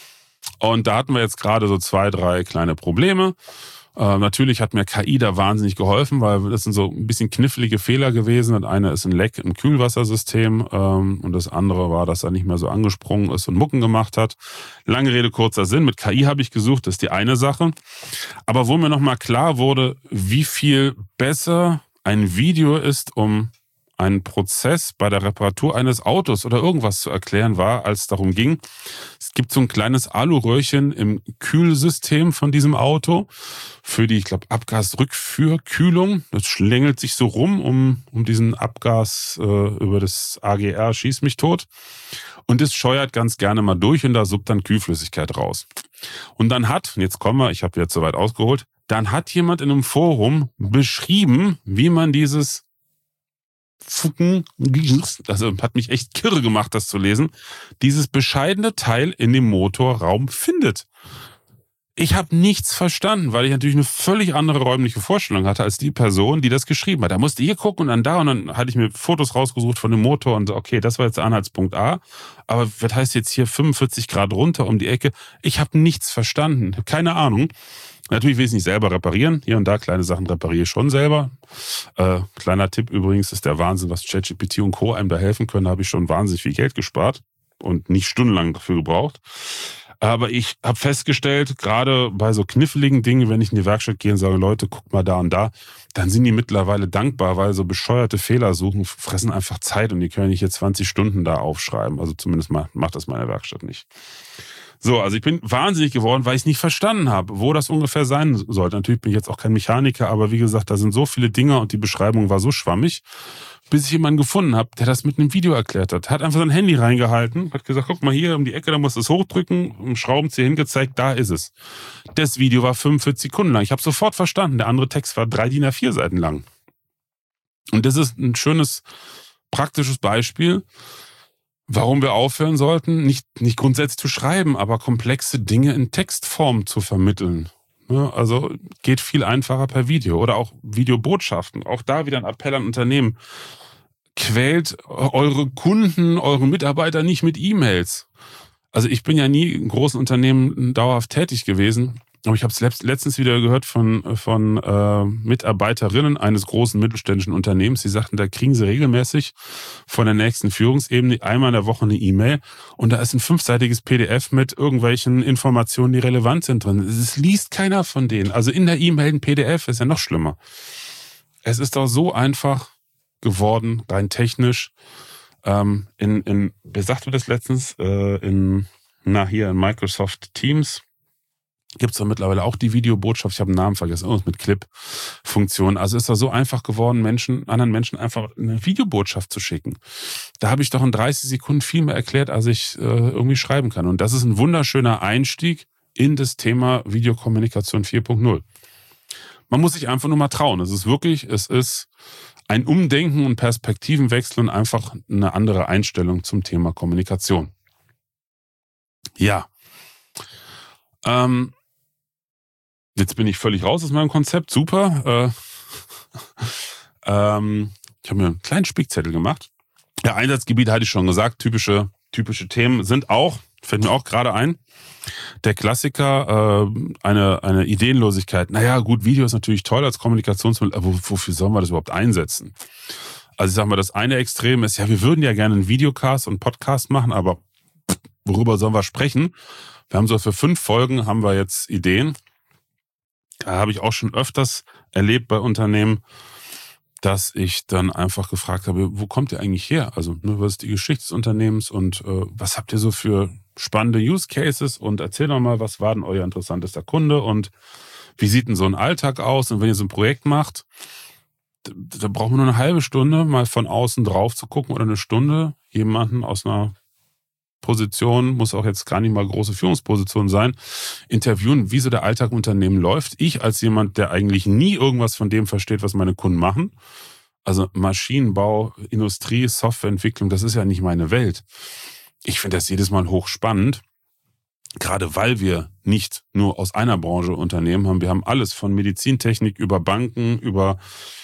A: Und da hatten wir jetzt gerade so zwei, drei kleine Probleme. Äh, natürlich hat mir K I da wahnsinnig geholfen, weil das sind so ein bisschen knifflige Fehler gewesen. Das eine ist ein Leck im Kühlwassersystem ähm, und das andere war, dass er nicht mehr so angesprungen ist und Mucken gemacht hat. Lange Rede, kurzer Sinn. Mit K I habe ich gesucht, das ist die eine Sache. Aber wo mir nochmal klar wurde, wie viel besser ein Video ist, um einen Prozess bei der Reparatur eines Autos oder irgendwas zu erklären war, als es darum ging. Es gibt so ein kleines Aluröhrchen im Kühlsystem von diesem Auto für die, ich glaube, Abgasrückführkühlung. Das schlängelt sich so rum um, um diesen Abgas äh, über das A G R, schießt mich tot. Und es scheuert ganz gerne mal durch und da suppt dann Kühlflüssigkeit raus. Und dann hat, und jetzt kommen wir, ich habe jetzt soweit ausgeholt, dann hat jemand in einem Forum beschrieben, wie man dieses Fucken, also hat mich echt kirre gemacht, das zu lesen, dieses bescheidene Teil in dem Motorraum findet. Ich habe nichts verstanden, weil ich natürlich eine völlig andere räumliche Vorstellung hatte als die Person, die das geschrieben hat. Da musste ich hier gucken und dann da und dann hatte ich mir Fotos rausgesucht von dem Motor und so, okay, das war jetzt der Anhaltspunkt A, aber was heißt jetzt hier fünfundvierzig Grad runter um die Ecke? Ich habe nichts verstanden, keine Ahnung. Natürlich will ich es nicht selber reparieren. Hier und da kleine Sachen repariere ich schon selber. Äh, kleiner Tipp übrigens ist der Wahnsinn, was ChatGPT und Co. einem da helfen können. Da habe ich schon wahnsinnig viel Geld gespart und nicht stundenlang dafür gebraucht. Aber ich habe festgestellt, gerade bei so kniffligen Dingen, wenn ich in die Werkstatt gehe und sage, Leute, guckt mal da und da, dann sind die mittlerweile dankbar, weil so bescheuerte Fehler suchen, fressen einfach Zeit und die können nicht jetzt zwanzig Stunden da aufschreiben. Also zumindest mal macht das meine Werkstatt nicht. So, also ich bin wahnsinnig geworden, weil ich nicht verstanden habe, wo das ungefähr sein sollte. Natürlich bin ich jetzt auch kein Mechaniker, aber wie gesagt, da sind so viele Dinge und die Beschreibung war so schwammig, bis ich jemanden gefunden habe, der das mit einem Video erklärt hat. Hat einfach sein Handy reingehalten, hat gesagt, guck mal hier um die Ecke, da musst du es hochdrücken, um Schraubenzieher hingezeigt, da ist es. Das Video war fünfundvierzig Sekunden lang. Ich habe sofort verstanden, der andere Text war drei D I N A vier Seiten lang. Und das ist ein schönes, praktisches Beispiel, warum wir aufhören sollten, nicht, nicht grundsätzlich zu schreiben, aber komplexe Dinge in Textform zu vermitteln. Also geht viel einfacher per Video oder auch Videobotschaften. Auch da wieder ein Appell an Unternehmen. Quält eure Kunden, eure Mitarbeiter nicht mit E-Mails. Also ich bin ja nie in großen Unternehmen dauerhaft tätig gewesen. Aber ich habe es letztens wieder gehört von, von äh, Mitarbeiterinnen eines großen mittelständischen Unternehmens. Die sagten, da kriegen sie regelmäßig von der nächsten Führungsebene einmal in der Woche eine E-Mail und da ist ein fünfseitiges P D F mit irgendwelchen Informationen, die relevant sind drin. Es liest keiner von denen. Also in der E-Mail ein P D F ist ja noch schlimmer. Es ist doch so einfach geworden, rein technisch. Ähm, in, in, wer sagte das letztens? Äh, in, na hier in Microsoft Teams. Gibt es da mittlerweile auch die Videobotschaft, ich habe den Namen vergessen, irgendwas mit Clip-Funktion. Also ist das so einfach geworden, Menschen, anderen Menschen einfach eine Videobotschaft zu schicken. Da habe ich doch in dreißig Sekunden viel mehr erklärt, als ich äh, irgendwie schreiben kann. Und das ist ein wunderschöner Einstieg in das Thema Videokommunikation vier Punkt null. Man muss sich einfach nur mal trauen. Es ist wirklich, es ist ein Umdenken und Perspektivenwechsel und einfach eine andere Einstellung zum Thema Kommunikation. Ja. Ähm, Jetzt bin ich völlig raus aus meinem Konzept. Super. Äh, ähm, ich habe mir einen kleinen Spickzettel gemacht. Ja, Einsatzgebiet hatte ich schon gesagt. Typische, typische Themen sind auch, fällt mir auch gerade ein, der Klassiker, äh, eine, eine Ideenlosigkeit. Naja, gut, Video ist natürlich toll als Kommunikationsmittel, aber wofür sollen wir das überhaupt einsetzen? Also ich sag mal, das eine Extrem ist, ja, wir würden ja gerne einen Videocast und Podcast machen, aber worüber sollen wir sprechen? Wir haben so für fünf Folgen haben wir jetzt Ideen. Da habe ich auch schon öfters erlebt bei Unternehmen, dass ich dann einfach gefragt habe, wo kommt ihr eigentlich her? Also, ne, was ist die Geschichte des Unternehmens und äh, was habt ihr so für spannende Use Cases? Und erzähl doch mal, was war denn euer interessantester Kunde und wie sieht denn so ein Alltag aus? Und wenn ihr so ein Projekt macht, da, da braucht man nur eine halbe Stunde, mal von außen drauf zu gucken oder eine Stunde, jemanden aus einer Position, muss auch jetzt gar nicht mal große Führungsposition sein, interviewen, wie so der Alltag im Unternehmen läuft. Ich als jemand, der eigentlich nie irgendwas von dem versteht, was meine Kunden machen, also Maschinenbau, Industrie, Softwareentwicklung, das ist ja nicht meine Welt. Ich finde das jedes Mal hochspannend, gerade weil wir nicht nur aus einer Branche Unternehmen haben. Wir haben alles von Medizintechnik über Banken, über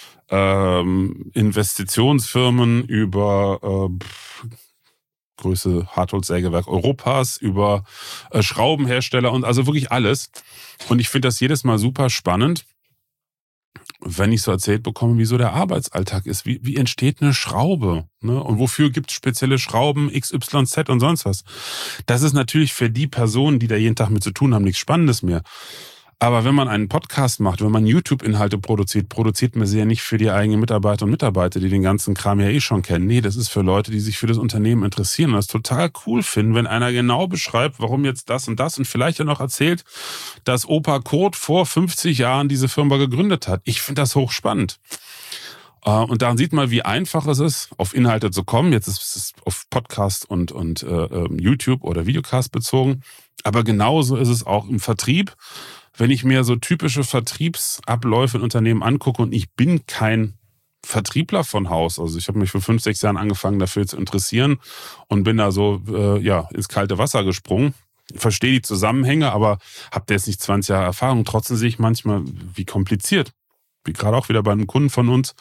A: ähm, Investitionsfirmen, über äh, größte Hartholzsägewerk Europas, über äh, Schraubenhersteller und also wirklich alles. Und ich finde das jedes Mal super spannend, wenn ich so erzählt bekomme, wie so der Arbeitsalltag ist. Wie, wie entsteht eine Schraube? Ne? Und wofür gibt es spezielle Schrauben X Y Z und sonst was? Das ist natürlich für die Personen, die da jeden Tag mit zu tun haben, nichts Spannendes mehr. Aber wenn man einen Podcast macht, wenn man YouTube-Inhalte produziert, produziert man sie ja nicht für die eigenen Mitarbeiter und Mitarbeiter, die den ganzen Kram ja eh schon kennen. Nee, das ist für Leute, die sich für das Unternehmen interessieren und das total cool finden, wenn einer genau beschreibt, warum jetzt das und das und vielleicht ja noch erzählt, dass Opa Kurt vor fünfzig Jahren diese Firma gegründet hat. Ich finde das hochspannend. Und daran sieht man, wie einfach es ist, auf Inhalte zu kommen. Jetzt ist es auf Podcast und, und äh, YouTube oder Videocast bezogen. Aber genauso ist es auch im Vertrieb. Wenn ich mir so typische Vertriebsabläufe in Unternehmen angucke und ich bin kein Vertriebler von Haus, also ich habe mich vor fünf, sechs Jahren angefangen dafür zu interessieren und bin da so äh, ja ins kalte Wasser gesprungen. Ich verstehe die Zusammenhänge, aber habe da jetzt nicht zwanzig Jahre Erfahrung. Trotzdem sehe ich manchmal, wie kompliziert. Wie gerade auch wieder bei einem Kunden von uns.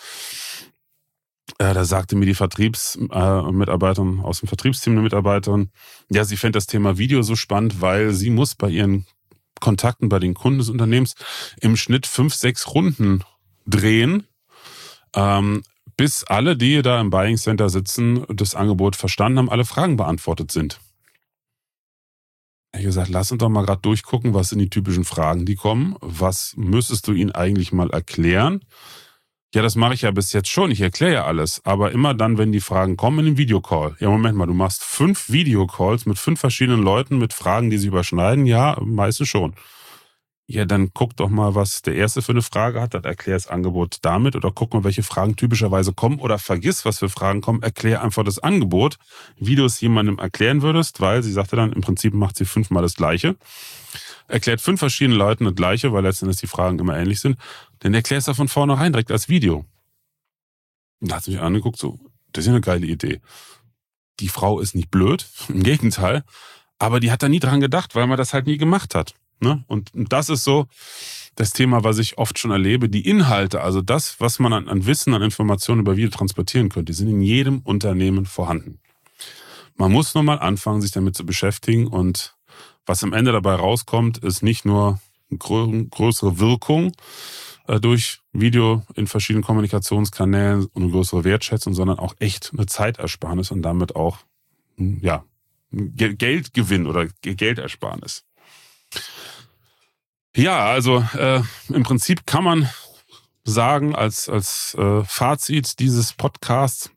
A: Äh, da sagte mir die Vertriebsmitarbeiterin äh, aus dem Vertriebsteam, eine Mitarbeiterin, ja, sie fände das Thema Video so spannend, weil sie muss bei ihren Kontakten bei den Kunden des Unternehmens im Schnitt fünf, sechs Runden drehen, ähm, bis alle, die da im Buying Center sitzen, das Angebot verstanden haben, alle Fragen beantwortet sind. Ich habe gesagt, lass uns doch mal gerade durchgucken, was sind die typischen Fragen, die kommen. Was müsstest du ihnen eigentlich mal erklären? Ja, das mache ich ja bis jetzt schon. Ich erkläre ja alles. Aber immer dann, wenn die Fragen kommen, in den Videocall. Ja, Moment mal, du machst fünf Videocalls mit fünf verschiedenen Leuten mit Fragen, die sich überschneiden? Ja, meistens schon. Ja, dann guck doch mal, was der Erste für eine Frage hat. Dann erklär das Angebot damit. Oder guck mal, welche Fragen typischerweise kommen. Oder vergiss, was für Fragen kommen. Erklär einfach das Angebot, wie du es jemandem erklären würdest. Weil sie sagte dann, im Prinzip macht sie fünfmal das Gleiche. Erklärt fünf verschiedenen Leuten das Gleiche, weil letztendlich die Fragen immer ähnlich sind. Dann erklärst du von vornherein direkt als Video. Und da hat sie mich angeguckt, so, das ist ja eine geile Idee. Die Frau ist nicht blöd, im Gegenteil. Aber die hat da nie dran gedacht, weil man das halt nie gemacht hat. Ne? Und das ist so das Thema, was ich oft schon erlebe. Die Inhalte, also das, was man an, an Wissen, an Informationen über Video transportieren könnte, die sind in jedem Unternehmen vorhanden. Man muss nur mal anfangen, sich damit zu beschäftigen. Und was am Ende dabei rauskommt, ist nicht nur eine grö- größere Wirkung äh, durch Video in verschiedenen Kommunikationskanälen und eine größere Wertschätzung, sondern auch echt eine Zeitersparnis und damit auch ja, Geldgewinn oder Geldersparnis. Ja, also äh, im Prinzip kann man sagen, als, als äh, Fazit dieses Podcasts,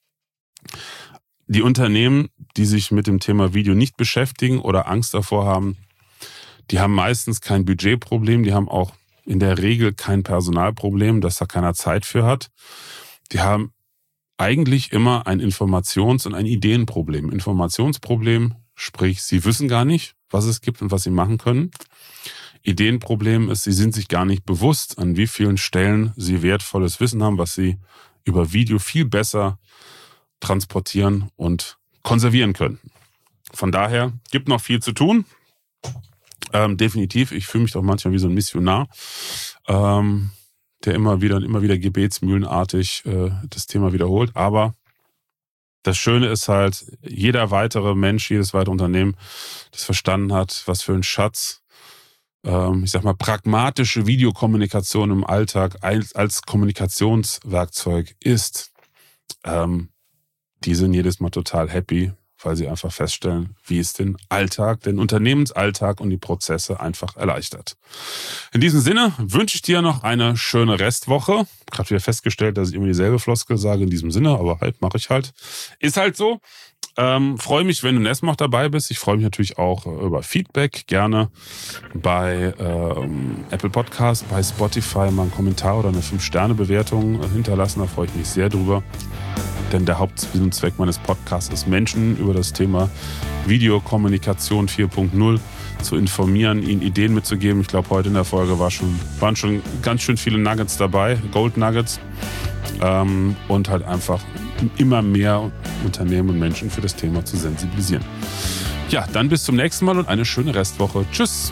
A: die Unternehmen, die sich mit dem Thema Video nicht beschäftigen oder Angst davor haben, die haben meistens kein Budgetproblem, die haben auch in der Regel kein Personalproblem, dass da keiner Zeit für hat. Die haben eigentlich immer ein Informations- und ein Ideenproblem. Informationsproblem, sprich, sie wissen gar nicht, was es gibt und was sie machen können. Ideenproblem ist, sie sind sich gar nicht bewusst, an wie vielen Stellen sie wertvolles Wissen haben, was sie über Video viel besser transportieren und konservieren können. Von daher gibt noch viel zu tun. Ähm, definitiv, ich fühle mich doch manchmal wie so ein Missionar, ähm, der immer wieder und immer wieder gebetsmühlenartig äh, das Thema wiederholt. Aber das Schöne ist halt, jeder weitere Mensch, jedes weitere Unternehmen, das verstanden hat, was für ein Schatz, ähm, ich sag mal, pragmatische Videokommunikation im Alltag als, als Kommunikationswerkzeug ist. Ähm, die sind jedes Mal total happy, weil sie einfach feststellen, wie es den Alltag, den Unternehmensalltag und die Prozesse einfach erleichtert. In diesem Sinne wünsche ich dir noch eine schöne Restwoche. Gerade wieder festgestellt, dass ich immer dieselbe Floskel sage in diesem Sinne, aber halt, mache ich halt. Ist halt so. Ähm, freue mich, wenn du nächstes Mal auch dabei bist. Ich freue mich natürlich auch über Feedback. Gerne bei ähm, Apple Podcasts, bei Spotify mal einen Kommentar oder eine fünf Sterne Bewertung hinterlassen. Da freue ich mich sehr drüber. Denn der Hauptsinn und Zweck meines Podcasts ist, Menschen über das Thema Videokommunikation vier Punkt null zu informieren, ihnen Ideen mitzugeben. Ich glaube, heute in der Folge war schon, waren schon ganz schön viele Nuggets dabei, Gold Nuggets. Ähm, und halt einfach immer mehr Unternehmen und Menschen für das Thema zu sensibilisieren. Ja, dann bis zum nächsten Mal und eine schöne Restwoche. Tschüss!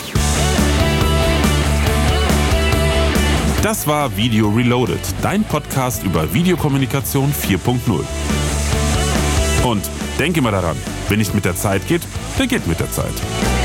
A: Das war Video Reloaded, dein Podcast über Videokommunikation vier Punkt null. Und denk immer daran, wenn nicht mit der Zeit geht, dann geht mit der Zeit.